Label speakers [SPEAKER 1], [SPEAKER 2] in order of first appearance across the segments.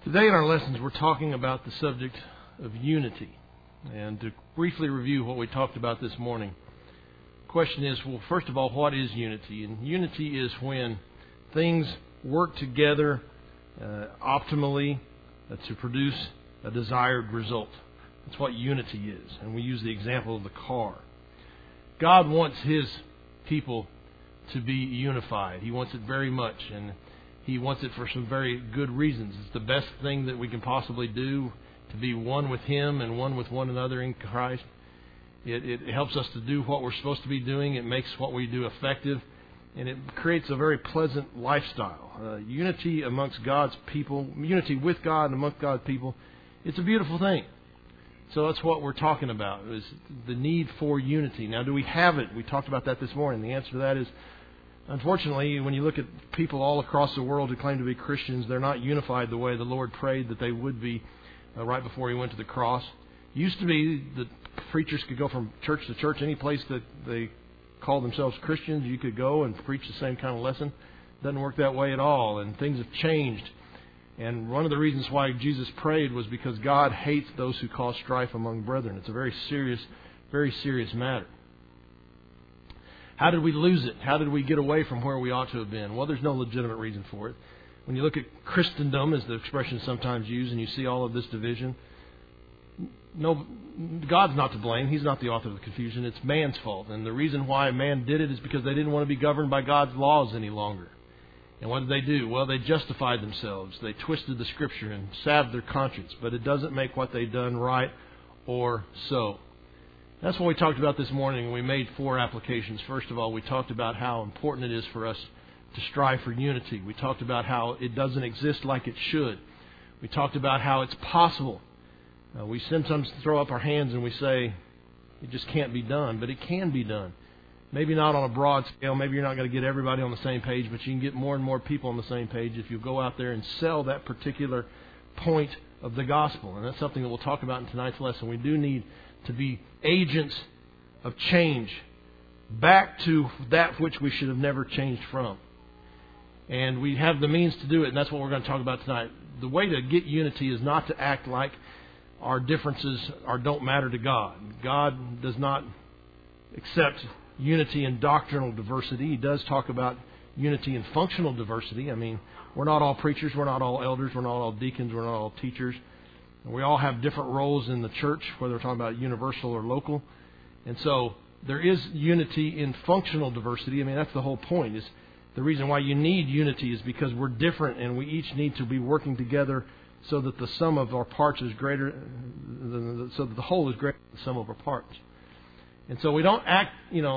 [SPEAKER 1] Today in our lessons we're talking about the subject of unity. And to briefly review what we talked about this morning, the question is, well, first of all, what is unity? And unity is when things work together optimally to produce a desired result. That's what unity is. And we use the example of the car. God wants His people to be unified. He wants it very much, and He wants it for some very good reasons. It's the best thing that we can possibly do, to be one with Him and one with one another in Christ. It helps us to do what we're supposed to be doing. It makes what we do effective, and it creates a very pleasant lifestyle. Unity amongst God's people, unity with God and amongst God's people, it's a beautiful thing. So that's what we're talking about, is the need for unity. Now, do we have it? We talked about that this morning. The answer to that is, unfortunately, when you look at people all across the world who claim to be Christians, they're not unified the way the Lord prayed that they would be right before He went to the cross. It used to be that preachers could go from church to church, any place that they called themselves Christians, you could go and preach the same kind of lesson. It doesn't work that way at all, and things have changed. And one of the reasons why Jesus prayed was because God hates those who cause strife among brethren. It's a very serious matter. How did we lose it? How did we get away from where we ought to have been? Well, there's no legitimate reason for it. When you look at Christendom, as the expression is sometimes used, and you see all of this division, no, God's not to blame. He's not the author of the confusion. It's man's fault. And the reason why man did it is because they didn't want to be governed by God's laws any longer. And what did they do? Well, they justified themselves. They twisted the Scripture and salved their conscience. But it doesn't make what they've done right or so. That's what we talked about this morning. We made 4 applications. First of all, we talked about how important it is for us to strive for unity. We talked about how it doesn't exist like it should. We talked about how it's possible. We sometimes throw up our hands and we say, it just can't be done. But it can be done. Maybe not on a broad scale. Maybe you're not going to get everybody on the same page, but you can get more and more people on the same page if you go out there and sell that particular point of the gospel. And that's something that we'll talk about in tonight's lesson. We do need to be agents of change back to that which we should have never changed from. And we have the means to do it, and that's what we're going to talk about tonight. The way to get unity is not to act like our differences don't matter to God. God does not accept unity in doctrinal diversity. He does talk about unity in functional diversity. I mean, we're not all preachers, we're not all elders, we're not all deacons, we're not all teachers. We all have different roles in the church, whether we're talking about universal or local. And so there is unity in functional diversity. I mean, that's the whole point. Is the reason why you need unity is because we're different and we each need to be working together so that the sum of our parts is greater, so that the whole is greater than the sum of our parts. And so we don't act,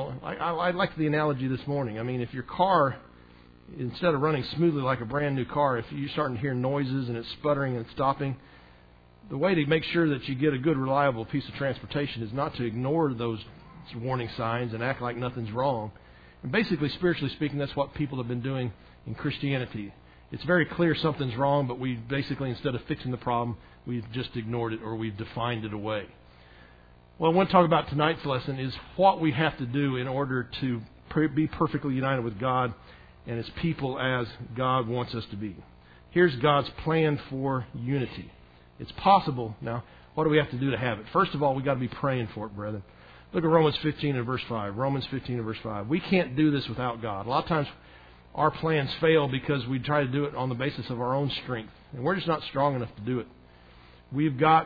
[SPEAKER 1] I like the analogy this morning. I mean, if your car, instead of running smoothly like a brand new car, if you're starting to hear noises and it's sputtering and stopping, the way to make sure that you get a good, reliable piece of transportation is not to ignore those warning signs and act like nothing's wrong. And basically, spiritually speaking, that's what people have been doing in Christianity. It's very clear something's wrong, but we basically, instead of fixing the problem, we've just ignored it or we've defined it away. What I want to talk about tonight's lesson is what we have to do in order to be perfectly united with God and His people as God wants us to be. Here's God's plan for unity. It's possible. Now, what do we have to do to have it? First of all, we've got to be praying for it, brethren. Look at Romans 15 and verse 5. Romans 15 and verse 5. We can't do this without God. A lot of times our plans fail because we try to do it on the basis of our own strength. And we're just not strong enough to do it. We've got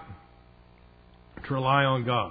[SPEAKER 1] to rely on God.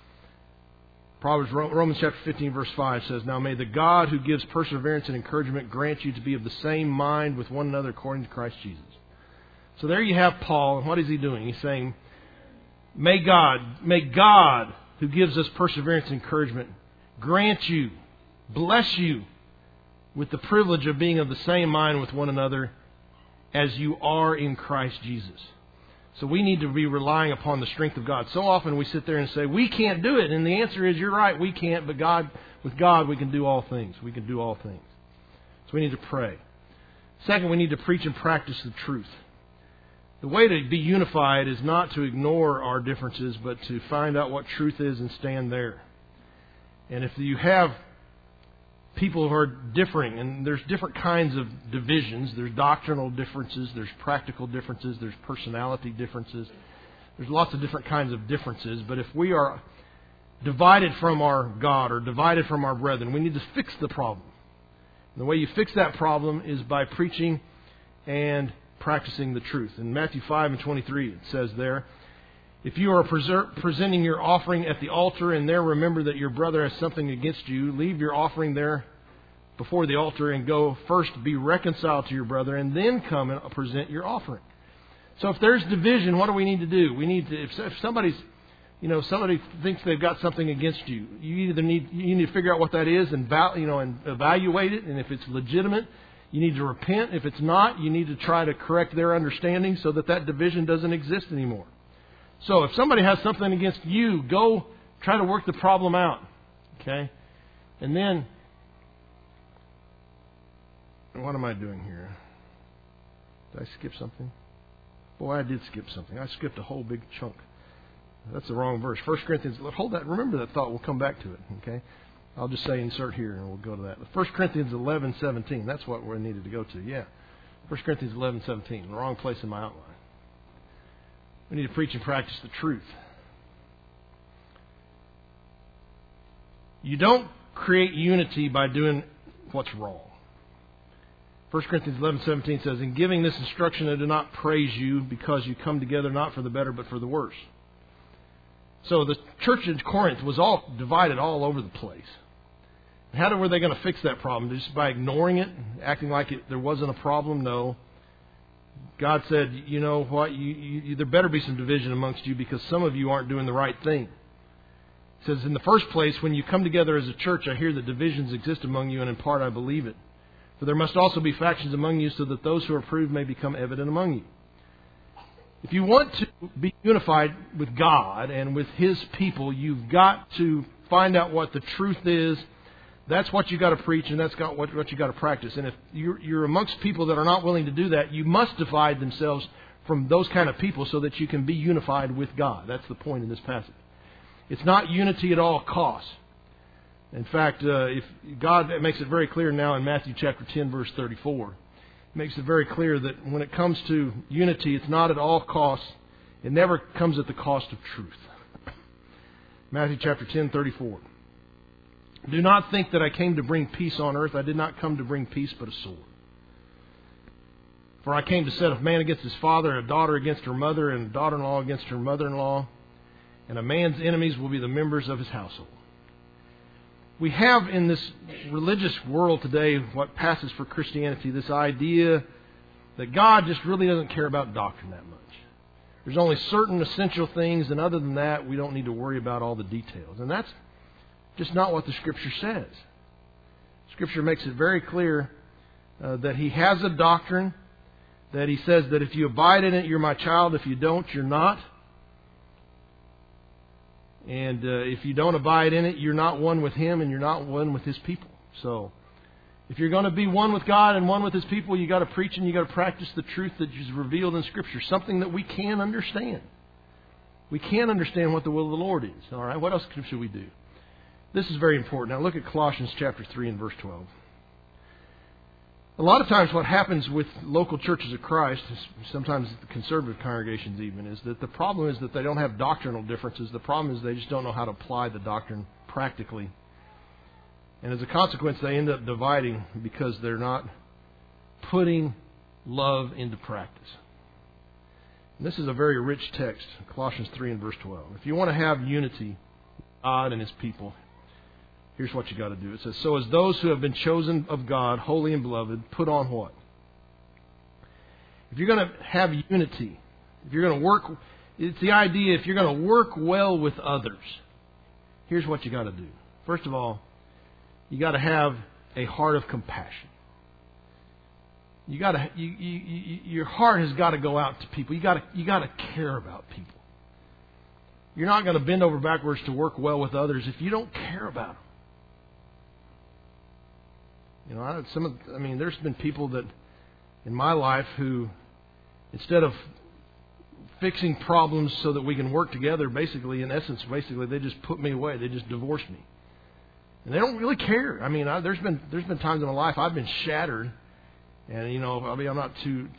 [SPEAKER 1] Romans chapter 15 verse 5 says, Now may the God who gives perseverance and encouragement grant you to be of the same mind with one another according to Christ Jesus. So there you have Paul, and what is he doing? He's saying, May God who gives us perseverance and encouragement grant you, bless you with the privilege of being of the same mind with one another as you are in Christ Jesus. So we need to be relying upon the strength of God. So often we sit there and say, we can't do it. And the answer is, you're right, we can't. But with God, we can do all things. We can do all things. So we need to pray. Second, we need to preach and practice the truth. The way to be unified is not to ignore our differences, but to find out what truth is and stand there. And if you have people who are differing, and there's different kinds of divisions. There's doctrinal differences, there's practical differences, there's personality differences. There's lots of different kinds of differences, but if we are divided from our God or divided from our brethren, we need to fix the problem. And the way you fix that problem is by preaching and practicing the truth. In Matthew 5:23 it says there, if you are presenting your offering at the altar and there remember that your brother has something against you, leave your offering there before the altar and go first be reconciled to your brother and then come and present your offering. So if there's division, what do we need to do? We need to, if somebody thinks they've got something against you, you need to figure out what that is and evaluate it. And if it's legitimate, you need to repent. If it's not, you need to try to correct their understanding so that division doesn't exist anymore. So if somebody has something against you, go try to work the problem out. Okay? And then, what am I doing here? Did I skip something? Boy, I did skip something. I skipped a whole big chunk. That's the wrong verse. 1 Corinthians, hold that. Remember that thought. We'll come back to it. Okay? I'll just say insert here and we'll go to that. 1 Corinthians 11:17. That's what we needed to go to. Yeah. 1 Corinthians 11:17. The wrong place in my outline. We need to preach and practice the truth. You don't create unity by doing what's wrong. 1 Corinthians 11:17 says, in giving this instruction, I do not praise you because you come together not for the better but for the worse. So the church in Corinth was all divided all over the place. How were they going to fix that problem? Just by ignoring it, acting like there wasn't a problem? No. God said, you know what, there better be some division amongst you because some of you aren't doing the right thing. It says, in the first place, when you come together as a church, I hear that divisions exist among you, and in part I believe it. For there must also be factions among you so that those who are approved may become evident among you. If you want to be unified with God and with His people, you've got to find out what the truth is. That's what you got to preach, and that's what you got to practice. And if you're amongst people that are not willing to do that, you must divide themselves from those kind of people so that you can be unified with God. That's the point in this passage. It's not unity at all costs. In fact, if God makes it very clear now in Matthew chapter 10, verse 34. It makes it very clear that when it comes to unity, it's not at all costs. It never comes at the cost of truth. Matthew chapter 10:34. Do not think that I came to bring peace on earth. I did not come to bring peace, but a sword. For I came to set a man against his father, and a daughter against her mother, and a daughter-in-law against her mother-in-law. And a man's enemies will be the members of his household. We have in this religious world today what passes for Christianity, this idea that God just really doesn't care about doctrine that much. There's only certain essential things, and other than that, we don't need to worry about all the details. And that's just not what the Scripture says. Scripture makes it very clear that He has a doctrine, that He says that if you abide in it, you're my child. If you don't, you're not. And if you don't abide in it, you're not one with Him and you're not one with His people. So, if you're going to be one with God and one with His people, you've got to preach and you've got to practice the truth that is revealed in Scripture. Something that we can understand. We can understand what the will of the Lord is. All right, what else should we do? This is very important. Now look at Colossians chapter 3 and verse 12. A lot of times what happens with local churches of Christ, sometimes the conservative congregations even, is that the problem is that they don't have doctrinal differences. The problem is they just don't know how to apply the doctrine practically. And as a consequence, they end up dividing because they're not putting love into practice. And this is a very rich text, Colossians 3 and verse 12. If you want to have unity with God and His people, here's what you got to do. It says, so as those who have been chosen of God, holy and beloved, put on what? If you're going to have unity, if you're going to work, it's the idea, if you're going to work well with others, here's what you got to do. First of all, you got to have a heart of compassion. Your heart has got to go out to people. You got to care about people. You're not going to bend over backwards to work well with others if you don't care about them. You know, there's been people that in my life who, instead of fixing problems so that we can work together, basically, they just put me away. They just divorced me. And they don't really care. I mean, there's been times in my life I've been shattered, and I'm not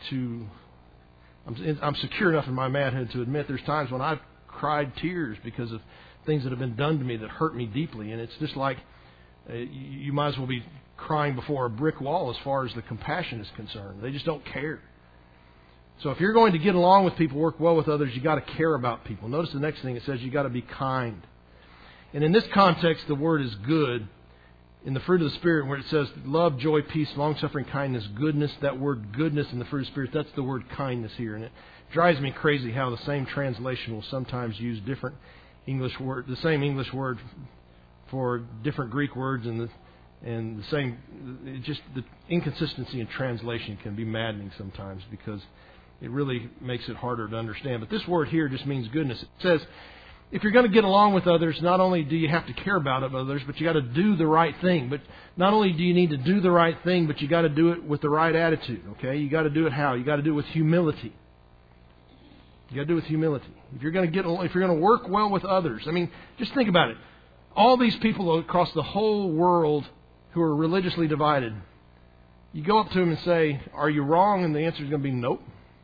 [SPEAKER 1] I'm secure enough in my manhood to admit there's times when I've cried tears because of things that have been done to me that hurt me deeply, and it's just like you might as well be crying before a brick wall as far as the compassion is concerned. They just don't care. So if you're going to get along with people, work well with others, you got to care about people. Notice the next thing it says you got to be kind. And in this context, the word is good. In the fruit of the Spirit, where it says love, joy, peace, long-suffering, kindness, goodness, that word goodness in the fruit of the Spirit, that's the word kindness here. And it drives me crazy how the same translation will sometimes use different English word, the same English word for different Greek words, and the same. Just the inconsistency in translation can be maddening sometimes because it really makes it harder to understand. But this word here just means goodness. It says, if you're going to get along with others, not only do you have to care about others, but you got to do the right thing. But not only do you need to do the right thing, but you got to do it with the right attitude. Okay, you got to do it how? You got to do it with humility. You got to do it with humility. If you're going to work well with others, I mean, just think about it. All these people across the whole world who are religiously divided, you go up to them and say, "Are you wrong?" And the answer is going to be nope.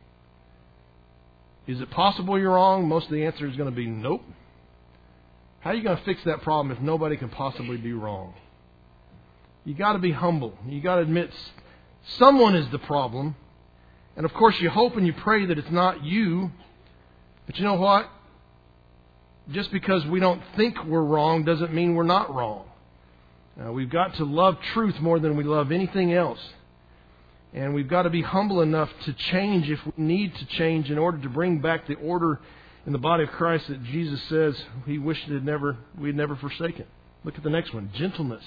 [SPEAKER 1] Is it possible you're wrong? Most of the answer is going to be nope. How are you going to fix that problem if nobody can possibly be wrong? You got to be humble. You got to admit someone is the problem. And of course you hope and you pray that it's not you. But you know what? Just because we don't think we're wrong doesn't mean we're not wrong. We've got to love truth more than we love anything else. And we've got to be humble enough to change if we need to change in order to bring back the order in the body of Christ that Jesus says He wished we'd never forsaken. Look at the next one, gentleness.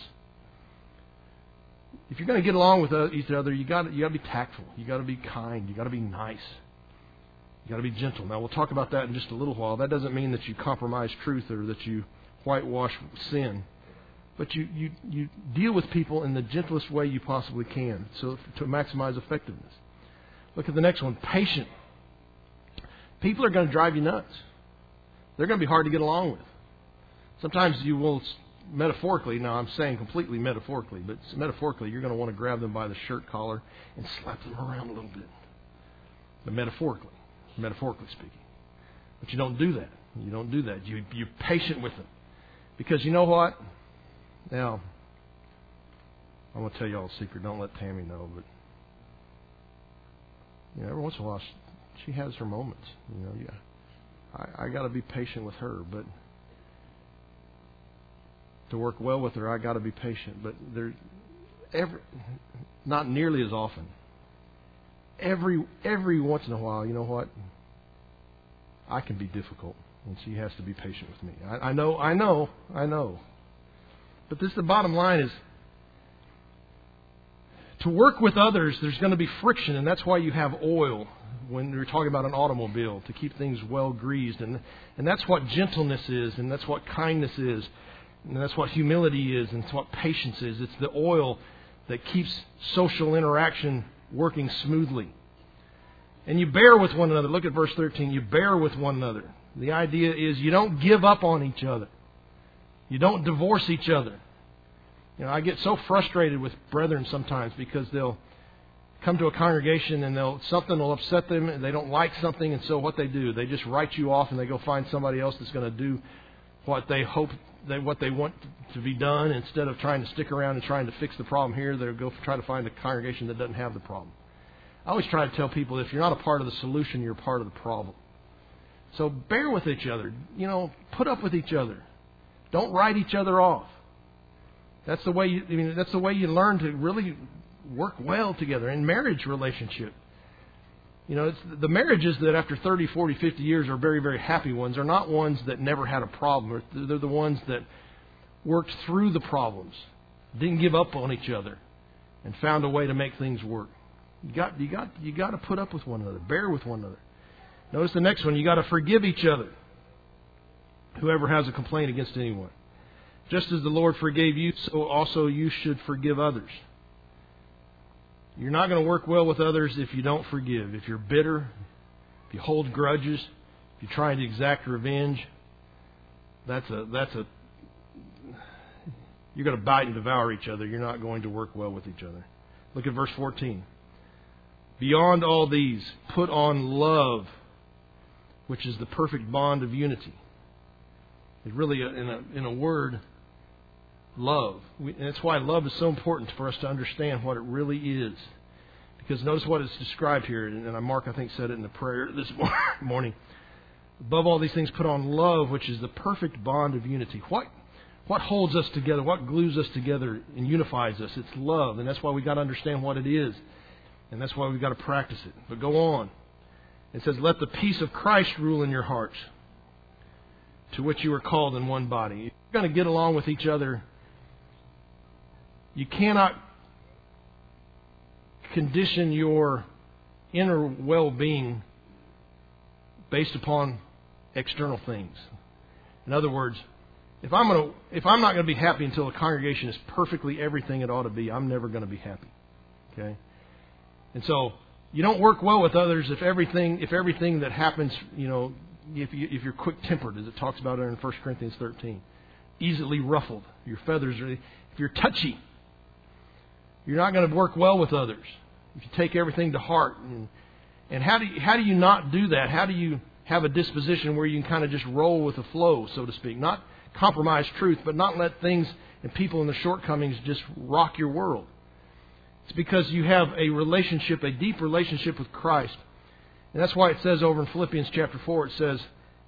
[SPEAKER 1] If you're going to get along with each other, you got to be tactful. You got to be kind. You got to be nice. You got to be gentle. Now we'll talk about that in just a little while. That doesn't mean that you compromise truth or that you whitewash sin. But you deal with people in the gentlest way you possibly can, so to maximize effectiveness. Look at the next one, patient. People are going to drive you nuts. They're going to be hard to get along with. Sometimes you will, metaphorically, now I'm saying completely metaphorically, but metaphorically you're going to want to grab them by the shirt collar and slap them around a little bit. But metaphorically speaking. But you don't do that. You don't do that. You're patient with them. Because you know what? Now, I'm going to tell you all a secret. Don't let Tammy know, but every once in a while she has her moments. I got to be patient with her, but to work well with her, I got to be patient. But not nearly as often. Every once in a while, you know what? I can be difficult, and she has to be patient with me. I know. But the bottom line is, to work with others, there's going to be friction, and that's why you have oil when you're talking about an automobile, to keep things well greased. And that's what gentleness is, and that's what kindness is, and that's what humility is, and it's what patience is. It's the oil that keeps social interaction working smoothly. And you bear with one another. Look at verse 13. You bear with one another. The idea is you don't give up on each other. You don't divorce each other. I get so frustrated with brethren sometimes because they'll come to a congregation and something will upset them and they don't like something, and so what they do, they just write you off and they go find somebody else that's going to do what they want to be done, instead of trying to stick around and trying to fix the problem here. They'll go try to find a congregation that doesn't have the problem. I always try to tell people, if you're not a part of the solution, you're a part of the problem. So bear with each other. Put up with each other. Don't write each other off. That's the way you learn to really work well together in marriage relationship. It's the marriages that after 30, 40, 50 years are very, very happy ones are not ones that never had a problem. They're the ones that worked through the problems, didn't give up on each other, and found a way to make things work. You got to put up with one another, bear with one another. Notice the next one. You got to forgive each other. Whoever has a complaint against anyone. Just as the Lord forgave you, so also you should forgive others. You're not going to work well with others if you don't forgive. If you're bitter, if you hold grudges, if you're trying to exact revenge, you're going to bite and devour each other. You're not going to work well with each other. Look at verse 14. Beyond all these, put on love, which is the perfect bond of unity. It's really, in a word, love. And that's why love is so important for us to understand what it really is. Because notice what is described here, and Mark, I think, said it in the prayer this morning. Above all these things, put on love, which is the perfect bond of unity. What holds us together? What glues us together and unifies us? It's love, and that's why we've got to understand what it is. And that's why we've got to practice it. But go on. It says, let the peace of Christ rule in your hearts, to which you are called in one body. If you're going to get along with each other, you cannot condition your inner well-being based upon external things. In other words, if I'm not going to be happy until the congregation is perfectly everything it ought to be, I'm never going to be happy. Okay? And so you don't work well with others if everything that happens, if you're quick-tempered, as it talks about in 1 Corinthians 13, easily ruffled, your feathers are, if you're touchy, you're not going to work well with others. If you take everything to heart, and how do you not do that? How do you have a disposition where you can kind of just roll with the flow, so to speak, not compromise truth, but not let things and people and their shortcomings just rock your world? It's because you have a relationship, a deep relationship with Christ. And that's why it says over in Philippians chapter 4, it says,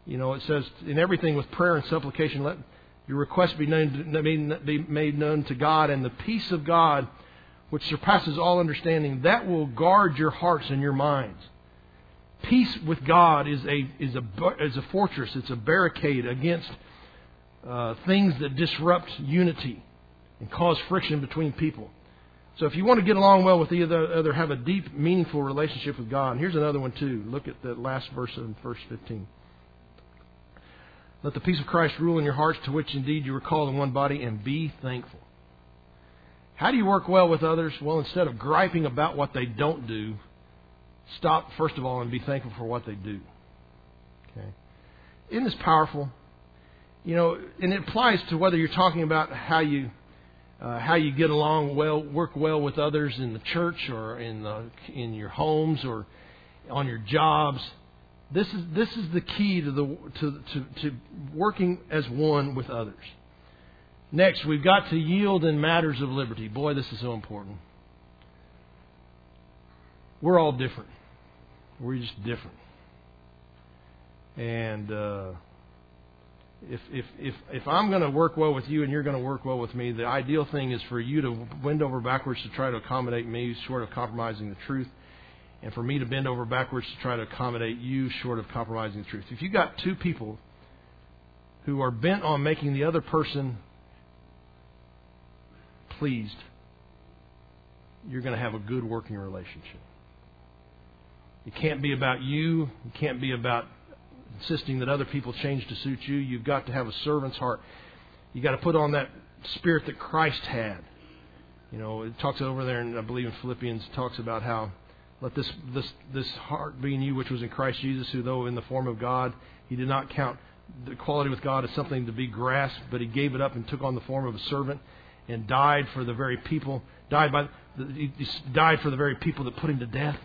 [SPEAKER 1] in everything with prayer and supplication, let your requests be made known to God, and the peace of God, which surpasses all understanding, that will guard your hearts and your minds. Peace with God is a fortress. It's a barricade against things that disrupt unity and cause friction between people. So if you want to get along well with either other, have a deep, meaningful relationship with God. And here's another one too. Look at the last verse of verse 15. Let the peace of Christ rule in your hearts, to which indeed you were called in one body, and be thankful. How do you work well with others? Well, instead of griping about what they don't do, stop first of all and be thankful for what they do. Okay? Isn't this powerful? And it applies to whether you're talking about how you get along well, work well with others in the church or in your homes or on your jobs. This is the key to working as one with others. Next, we've got to yield in matters of liberty. Boy, this is so important. We're all different. We're just different. And if I'm going to work well with you and you're going to work well with me, the ideal thing is for you to bend over backwards to try to accommodate me, short of compromising the truth, and for me to bend over backwards to try to accommodate you, short of compromising the truth. If you've got two people who are bent on making the other person pleased, you're going to have a good working relationship. It can't be about you. It can't be about insisting that other people change to suit you. You've got to have a servant's heart. You've got to put on that spirit that Christ had. It talks over there, and I believe in Philippians, it talks about how let this heart be in you, which was in Christ Jesus, who though in the form of God, He did not count the equality with God as something to be grasped, but He gave it up and took on the form of a servant and died for the very people, He died for the very people that put Him to death.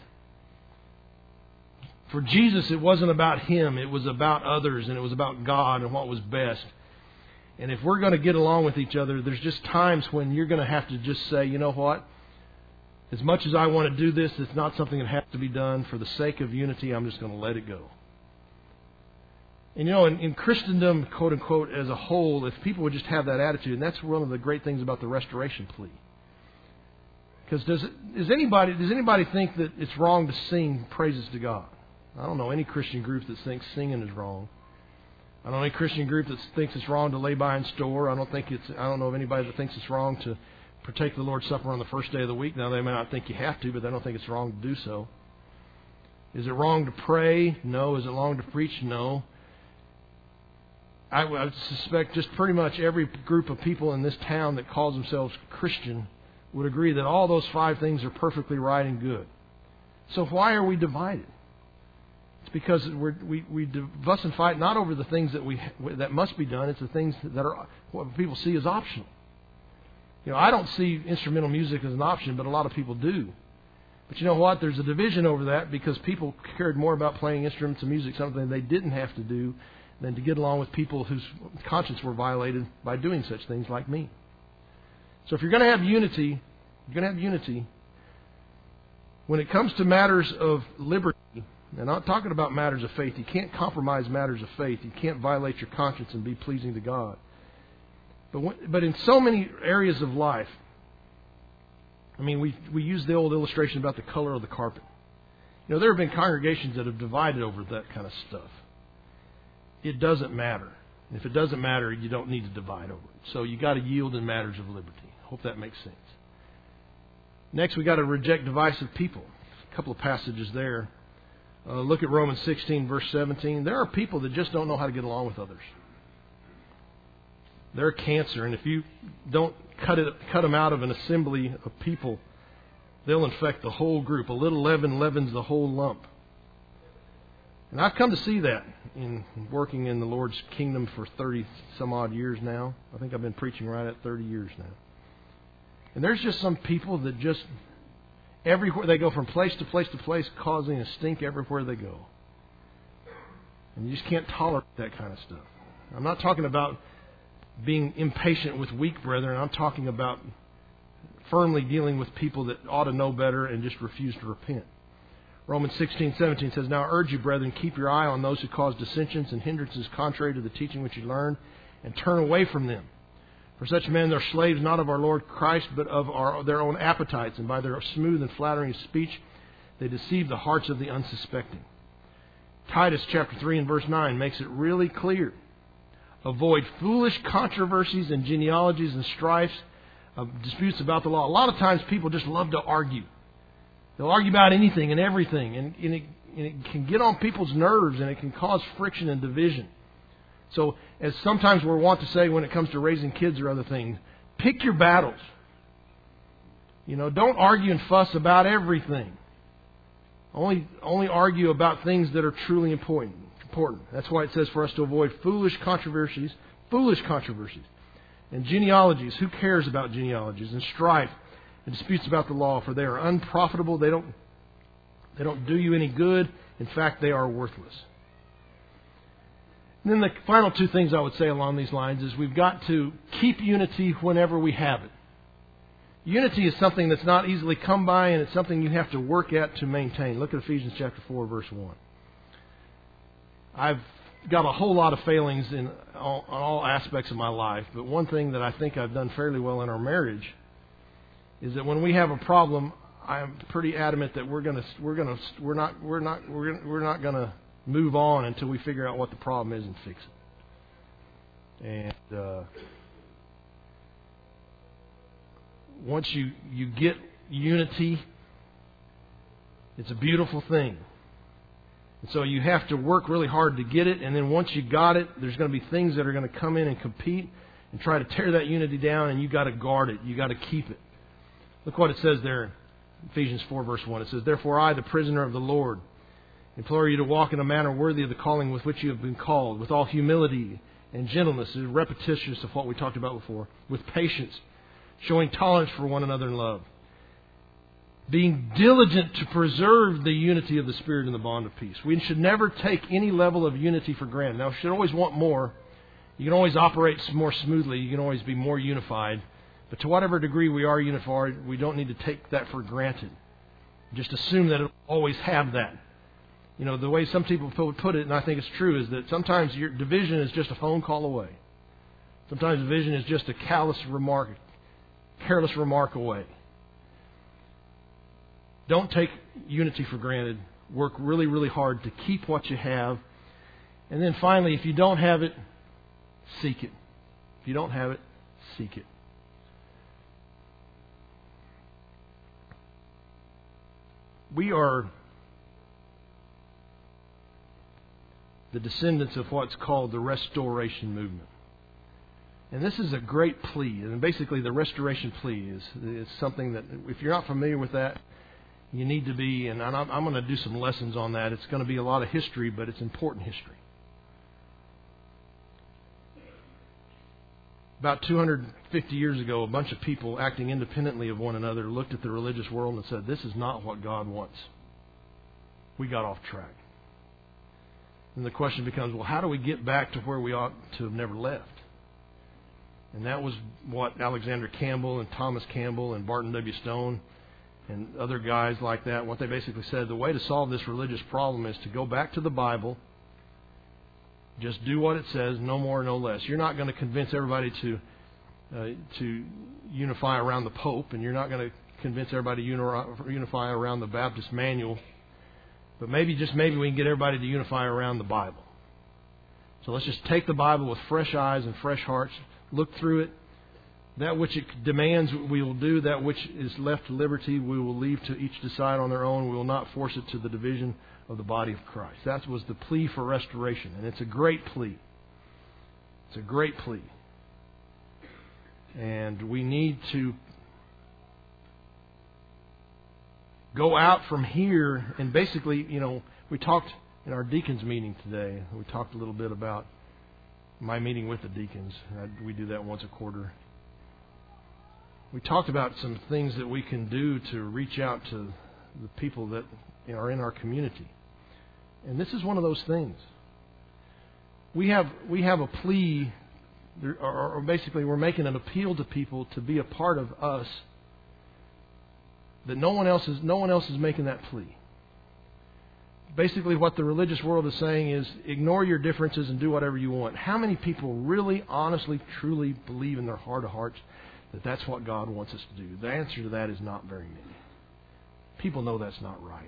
[SPEAKER 1] For Jesus, it wasn't about Him. It was about others, and it was about God and what was best. And if we're going to get along with each other, there's just times when you're going to have to just say, you know what? As much as I want to do this, it's not something that has to be done. For the sake of unity, I'm just going to let it go. And in Christendom, quote unquote, as a whole, if people would just have that attitude, and that's one of the great things about the restoration plea. Because does anybody think that it's wrong to sing praises to God? I don't know any Christian group that thinks singing is wrong. I don't know any Christian group that thinks it's wrong to lay by and store. I don't know of anybody that thinks it's wrong to partake the Lord's Supper on the first day of the week. Now, they may not think you have to, but they don't think it's wrong to do so. Is it wrong to pray? No. Is it wrong to preach? No. I would suspect just pretty much every group of people in this town that calls themselves Christian would agree that all those 5 things are perfectly right and good. So why are we divided? It's because we fuss and fight not over the things that must be done. It's the things that are what people see as optional. I don't see instrumental music as an option, but a lot of people do. But you know what? There's a division over that because people cared more about playing instruments of music, something they didn't have to do, than to get along with people whose conscience were violated by doing such things like me. So if you're going to have unity, when it comes to matters of liberty, and I'm not talking about matters of faith, you can't compromise matters of faith. You can't violate your conscience and be pleasing to God. But in so many areas of life, we use the old illustration about the color of the carpet. There have been congregations that have divided over that kind of stuff. It doesn't matter. And if it doesn't matter, you don't need to divide over it. So you got to yield in matters of liberty. Hope that makes sense. Next, we got to reject divisive people. A couple of passages there. Look at Romans 16, verse 17. There are people that just don't know how to get along with others. They're a cancer, and if you don't cut them out of an assembly of people, they'll infect the whole group. A little leaven leavens the whole lump. And I've come to see that in working in the Lord's kingdom for 30 some odd years now. I think I've been preaching right at 30 years now. And there's just some people that just, everywhere they go from place to place to place, causing a stink everywhere they go. And you just can't tolerate that kind of stuff. I'm not talking about being impatient with weak brethren. I'm talking about firmly dealing with people that ought to know better and just refuse to repent. Romans 16:17 says, "Now I urge you, brethren, keep your eye on those who cause dissensions and hindrances contrary to the teaching which you learned, and turn away from them. For such men are slaves not of our Lord Christ, but of their own appetites, and by their smooth and flattering speech they deceive the hearts of the unsuspecting." Titus chapter 3 and verse 9 makes it really clear. "Avoid foolish controversies and genealogies and strifes, disputes about the law." A lot of times people just love to argue. They'll argue about anything and everything, and it can get on people's nerves, and it can cause friction and division. So, as sometimes we're wont to say when it comes to raising kids or other things, pick your battles. Don't argue and fuss about everything. Only argue about things that are truly important. That's why it says for us to avoid foolish controversies, and genealogies. Who cares about genealogies? And strife and disputes about the law, for they are unprofitable. They don't do you any good. In fact, they are worthless. And then the final two things I would say along these lines is we've got to keep unity whenever we have it. Unity is something that's not easily come by, and it's something you have to work at to maintain. Look at Ephesians chapter 4, verse 1. I've got a whole lot of failings on all aspects of my life, but one thing that I think I've done fairly well in our marriage is that when we have a problem, I'm pretty adamant that we're not gonna move on until we figure out what the problem is and fix it. And once you get unity, it's a beautiful thing. And so you have to work really hard to get it, and then once you got it, there's going to be things that are going to come in and compete and try to tear that unity down, and you got to guard it. You got to keep it. Look what it says there in Ephesians 4, verse 1. It says, "Therefore I, the prisoner of the Lord, implore you to walk in a manner worthy of the calling with which you have been called, with all humility and gentleness," is repetitious of what we talked about before, "with patience, showing tolerance for one another in love, being diligent to preserve the unity of the Spirit in the bond of peace." We should never take any level of unity for granted. Now, we should always want more. You can always operate more smoothly. You can always be more unified. But to whatever degree we are unified, we don't need to take that for granted. Just assume that it'll always have that. The way some people put it, and I think it's true, is that sometimes your division is just a phone call away. Sometimes division is just a careless remark away. Don't take unity for granted. Work really, really hard to keep what you have. And then finally, if you don't have it, seek it. If you don't have it, seek it. We are the descendants of what's called the Restoration Movement. And this is a great plea. And basically the Restoration plea is something that, if you're not familiar with that, you need to be. And I'm going to do some lessons on that. It's going to be a lot of history, but it's important history. About 250 years ago, a bunch of people acting independently of one another looked at the religious world and said, this is not what God wants. We got off track. And the question becomes, well, how do we get back to where we ought to have never left? And that was what Alexander Campbell and Thomas Campbell and Barton W. Stone and other guys like that, what they basically said, the way to solve this religious problem is to go back to the Bible. Just do what it says, no more, no less. You're not going to convince everybody to unify around the Pope, and you're not going to convince everybody to unify around the Baptist manual. But maybe, just maybe, we can get everybody to unify around the Bible. So let's just take the Bible with fresh eyes and fresh hearts, look through it. That which it demands we will do. That which is left to liberty we will leave to each decide on their own. We will not force it to the division of the body of Christ. That was the plea for restoration. And it's a great plea. It's a great plea. And we need to go out from here and basically, we talked in our deacons meeting today. We talked a little bit about my meeting with the deacons. We do that once a quarter. We talked about some things that we can do to reach out to the people that are in our community. And this is one of those things. We have a plea, or basically we're making an appeal to people to be a part of us that no one else is making that plea. Basically what the religious world is saying is ignore your differences and do whatever you want. How many people really, honestly, truly believe in their heart of hearts that that's what God wants us to do? The answer to that is not very many. People know that's not right.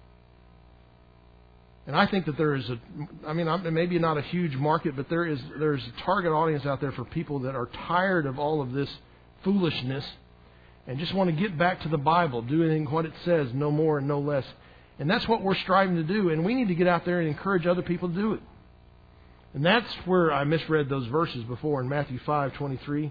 [SPEAKER 1] And I think that there is maybe not a huge market, but there's a target audience out there for people that are tired of all of this foolishness and just want to get back to the Bible, doing what it says, no more and no less. And that's what we're striving to do, and we need to get out there and encourage other people to do it. And that's where I misread those verses before in Matthew 5:23.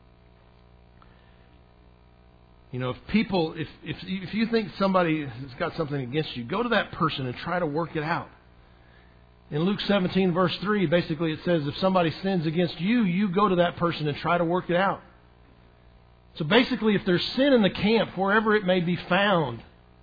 [SPEAKER 1] If you think somebody has got something against you, go to that person and try to work it out. In Luke 17, verse 3, basically it says, if somebody sins against you, you go to that person and try to work it out. So basically, if there's sin in the camp, wherever it may be found,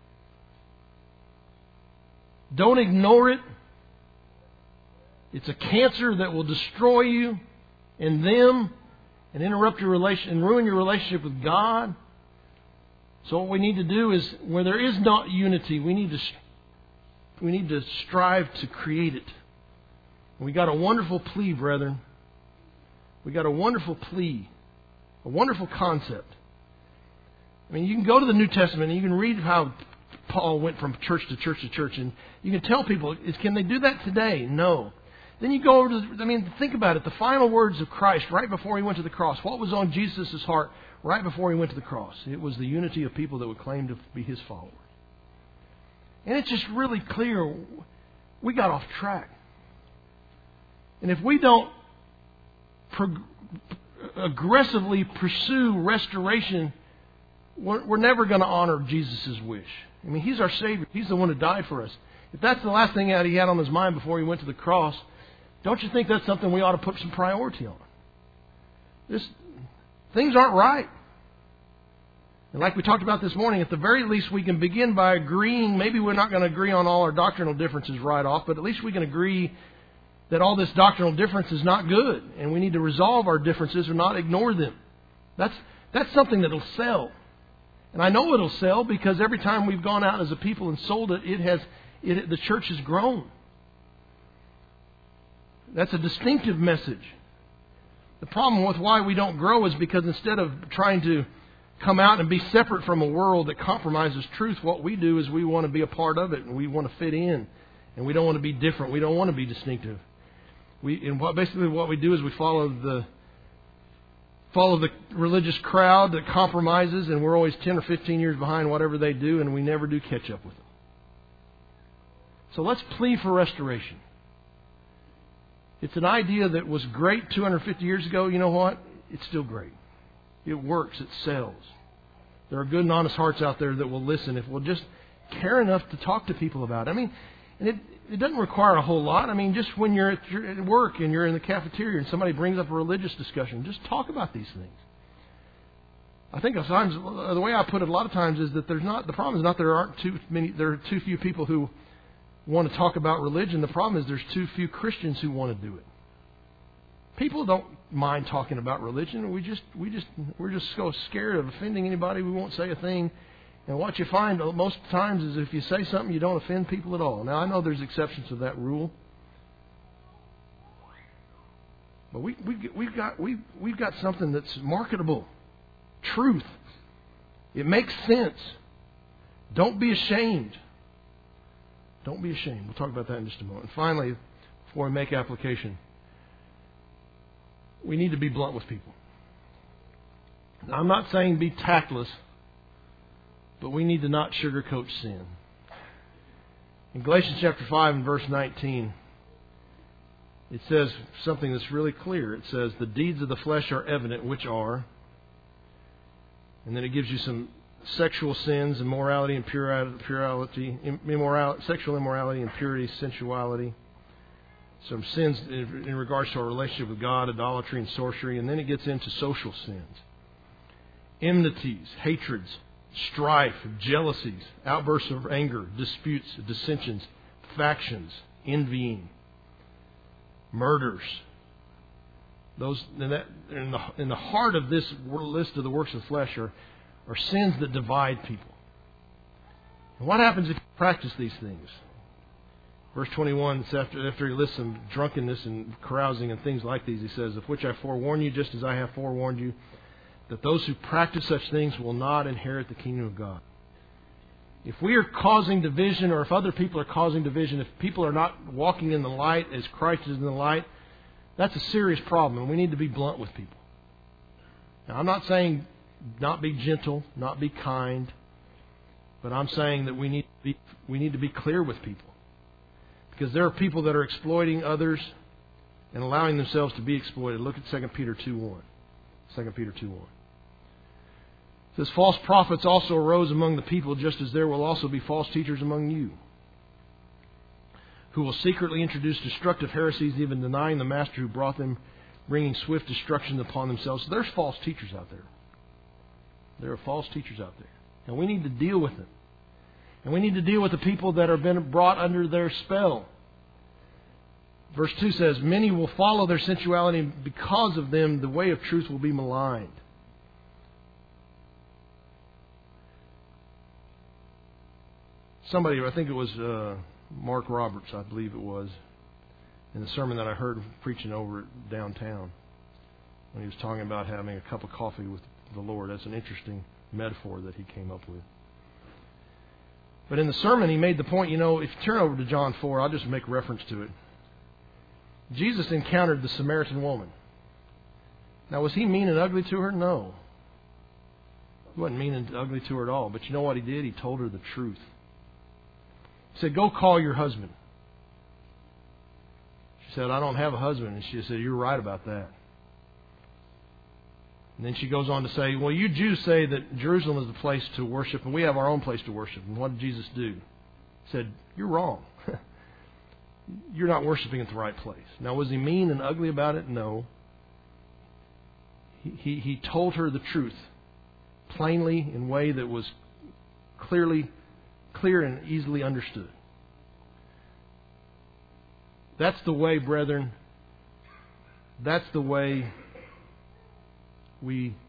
[SPEAKER 1] don't ignore it. It's a cancer that will destroy you and them and interrupt your relation and ruin your relationship with God. So what we need to do is, where there is not unity, we need to strive to create it. We got a wonderful plea, brethren. We got a wonderful plea, a wonderful concept. I mean, you can go to the New Testament and you can read how Paul went from church to church to church, and you can tell people, can they do that today? No. Then you go over to, think about it, the final words of Christ right before He went to the cross. What was on Jesus' heart right before He went to the cross? It was the unity of people that would claim to be His followers. And it's just really clear we got off track. And if we don't aggressively pursue restoration, we're never going to honor Jesus' wish. I mean, He's our Savior. He's the one who died for us. If that's the last thing that He had on His mind before He went to the cross, don't you think that's something we ought to put some priority on? Things aren't right. And like we talked about this morning, at the very least we can begin by agreeing. Maybe we're not going to agree on all our doctrinal differences right off, but at least we can agree that all this doctrinal difference is not good, and we need to resolve our differences or not ignore them. That's something that'll sell. And I know it'll sell because every time we've gone out as a people and sold it, the church has grown. That's a distinctive message. The problem with why we don't grow is because instead of trying to come out and be separate from a world that compromises truth, what we do is we want to be a part of it and we want to fit in. And we don't want to be different. We don't want to be distinctive. Basically what we do is we follow the religious crowd that compromises, and we're always 10 or 15 years behind whatever they do, and we never do catch up with them. So let's plea for restoration. It's an idea that was great 250 years ago. You know what? It's still great. It works. It sells. There are good and honest hearts out there that will listen if we'll just care enough to talk to people about it. I mean, And it doesn't require a whole lot. I mean, just when you're at work and you're in the cafeteria and somebody brings up a religious discussion, just talk about these things. I think at times, the way I put it a lot of times is that the problem is not there are too few people who want to talk about religion. The problem is there's too few Christians who want to do it. People don't mind talking about religion. We're just so scared of offending anybody, we won't say a thing. And what you find most times is if you say something, you don't offend people at all. Now I know there's exceptions to that rule, but we've got something that's marketable, truth. It makes sense. Don't be ashamed. Don't be ashamed. We'll talk about that in just a moment. And finally, before we make application, we need to be blunt with people. Now, I'm not saying be tactless, but we need to not sugarcoat sin. In Galatians chapter 5 and verse 19, it says something that's really clear. It says, the deeds of the flesh are evident, which are, and then it gives you some sexual sins, immorality, sexual immorality, impurity, sensuality. Some sins in regards to our relationship with God, idolatry and sorcery. And then it gets into social sins. Enmities, hatreds, strife, jealousies, outbursts of anger, disputes, dissensions, factions, envying, murders. Those in the heart of this list of the works of the flesh are sins that divide people. And what happens if you practice these things? Verse 21, after he lists some drunkenness and carousing and things like these, he says, of which I forewarn you, just as I have forewarned you, that those who practice such things will not inherit the kingdom of God. If we are causing division, or if other people are causing division, if people are not walking in the light as Christ is in the light, that's a serious problem, and we need to be blunt with people. Now, I'm not saying not be gentle, not be kind, but I'm saying that we need to be clear with people. Because there are people that are exploiting others and allowing themselves to be exploited. Look at 2 Peter 2:1. 2 Peter 2:1. It says, false prophets also arose among the people, just as there will also be false teachers among you, who will secretly introduce destructive heresies, even denying the master who brought them, bringing swift destruction upon themselves. So there's false teachers out there. There are false teachers out there. And we need to deal with them. And we need to deal with the people that have been brought under their spell. Verse 2 says, many will follow their sensuality, and because of them the way of truth will be maligned. Somebody, I think it was Mark Roberts, I believe it was, in the sermon that I heard preaching over at downtown, when he was talking about having a cup of coffee with the Lord. That's an interesting metaphor that he came up with. But in the sermon, he made the point, if you turn over to John 4, I'll just make reference to it. Jesus encountered the Samaritan woman. Now, was he mean and ugly to her? No. He wasn't mean and ugly to her at all. But you know what he did? He told her the truth. He said, go call your husband. She said, I don't have a husband. And she said, you're right about that. And then she goes on to say, well, you Jews say that Jerusalem is the place to worship, and we have our own place to worship. And what did Jesus do? He said, you're wrong. You're not worshiping at the right place. Now, was he mean and ugly about it? No. He told her the truth plainly in a way that was clear and easily understood. That's the way, brethren. That's the way we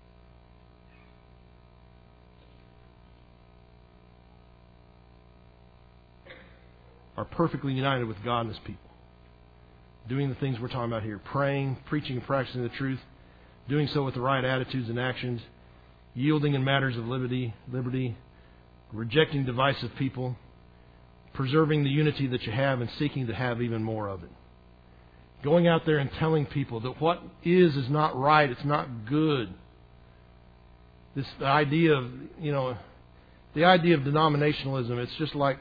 [SPEAKER 1] are perfectly united with God and His people. Doing the things we're talking about here. Praying, preaching and practicing the truth. Doing so with the right attitudes and actions. Yielding in matters of liberty. Rejecting divisive people. Preserving the unity that you have and seeking to have even more of it. Going out there and telling people that what is not right. It's not good. The idea of denominationalism, it's just like,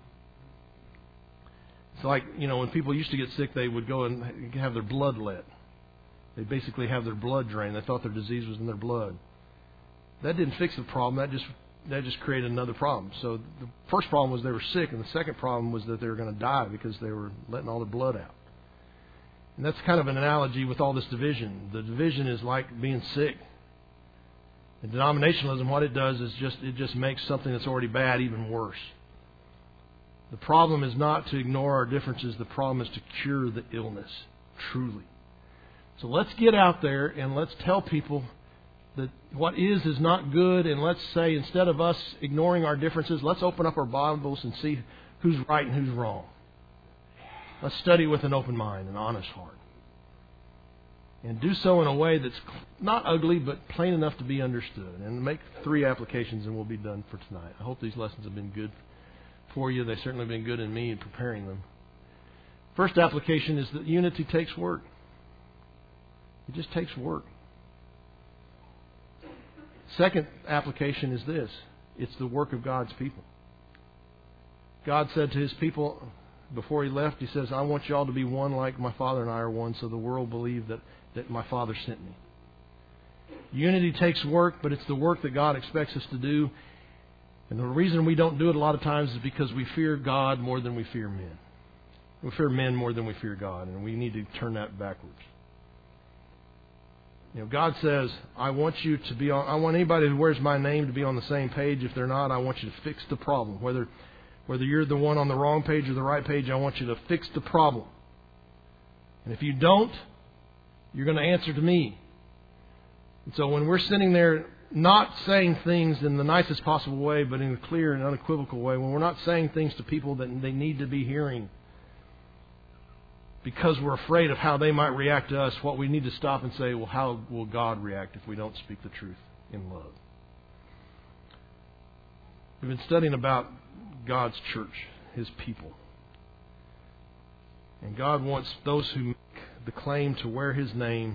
[SPEAKER 1] when people used to get sick, they would go and have their blood let. They basically have their blood drained. They thought their disease was in their blood. That didn't fix the problem. That just just created another problem. So the first problem was they were sick, and the second problem was that they were going to die because they were letting all the blood out. And that's kind of an analogy with all this division. The division is like being sick. And denominationalism, what it does is it just makes something that's already bad even worse. The problem is not to ignore our differences. The problem is to cure the illness, truly. So let's get out there and let's tell people that what is not good. And let's say, instead of us ignoring our differences, let's open up our Bibles and see who's right and who's wrong. Let's study with an open mind, an honest heart. And do so in a way that's not ugly, but plain enough to be understood. And make 3 applications and we'll be done for tonight. I hope these lessons have been good for you. They've certainly been good in me in preparing them. First application is that unity takes work. It just takes work. Second application is this. It's the work of God's people. God said to His people before He left, He says, I want you all to be one like my Father and I are one, so the world believe that my Father sent me. Unity takes work, but it's the work that God expects us to do. And the reason we don't do it a lot of times is because we fear God more than we fear men. We fear men more than we fear God, and we need to turn that backwards. God says, I want anybody who wears my name to be on the same page. If they're not, I want you to fix the problem. Whether you're the one on the wrong page or the right page, I want you to fix the problem. And if you don't, you're going to answer to me. And so when we're sitting there not saying things in the nicest possible way, but in a clear and unequivocal way, when we're not saying things to people that they need to be hearing because we're afraid of how they might react to us, what we need to stop and say, well, how will God react if we don't speak the truth in love? We've been studying about God's church, His people. And God wants those who make the claim to wear His name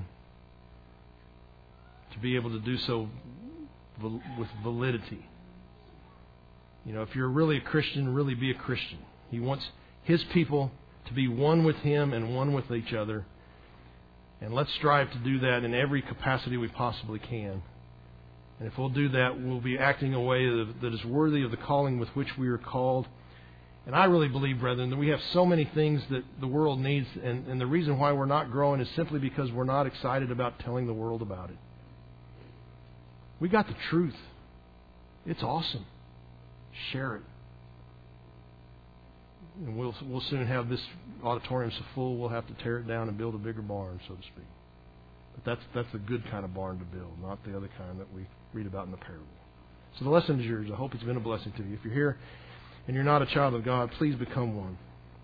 [SPEAKER 1] to be able to do so with validity. If you're really a Christian, really be a Christian. He wants His people to be one with Him and one with each other. And let's strive to do that in every capacity we possibly can. And if we'll do that, we'll be acting in a way that is worthy of the calling with which we are called. And I really believe, brethren, that we have so many things that the world needs. And the reason why we're not growing is simply because we're not excited about telling the world about it. We got the truth. It's awesome. Share it. And we'll soon have this auditorium so full we'll have to tear it down and build a bigger barn, so to speak. But that's a good kind of barn to build, not the other kind that we read about in the parable. So the lesson is yours. I hope it's been a blessing to you. If you're here and you're not a child of God, please become one.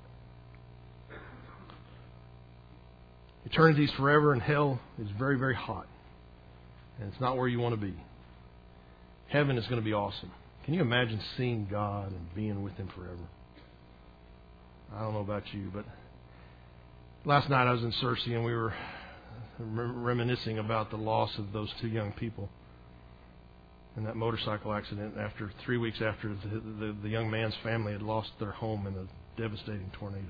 [SPEAKER 1] Eternity is forever, and hell is very, very hot. And it's not where you want to be. Heaven is going to be awesome. Can you imagine seeing God and being with Him forever? I don't know about you, but last night I was in Searcy and we were reminiscing about the loss of those 2 young people in that motorcycle accident 3 weeks after the young man's family had lost their home in a devastating tornado.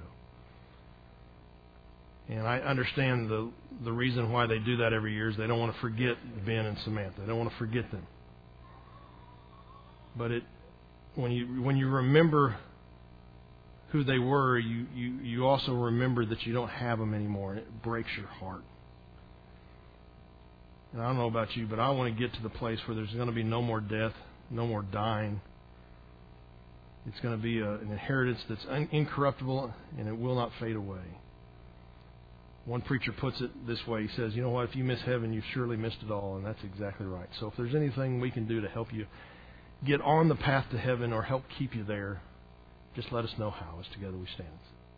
[SPEAKER 1] And I understand the reason why they do that every year is they don't want to forget Ben and Samantha. They don't want to forget them. But when you remember who they were, you also remember that you don't have them anymore, and it breaks your heart. And I don't know about you, but I want to get to the place where there's going to be no more death, no more dying. It's going to be an inheritance that's incorruptible, and it will not fade away. One preacher puts it this way. He says, you know what, if you miss heaven, you've surely missed it all, and that's exactly right. So if there's anything we can do to help you get on the path to heaven or help keep you there, just let us know how as together we stand.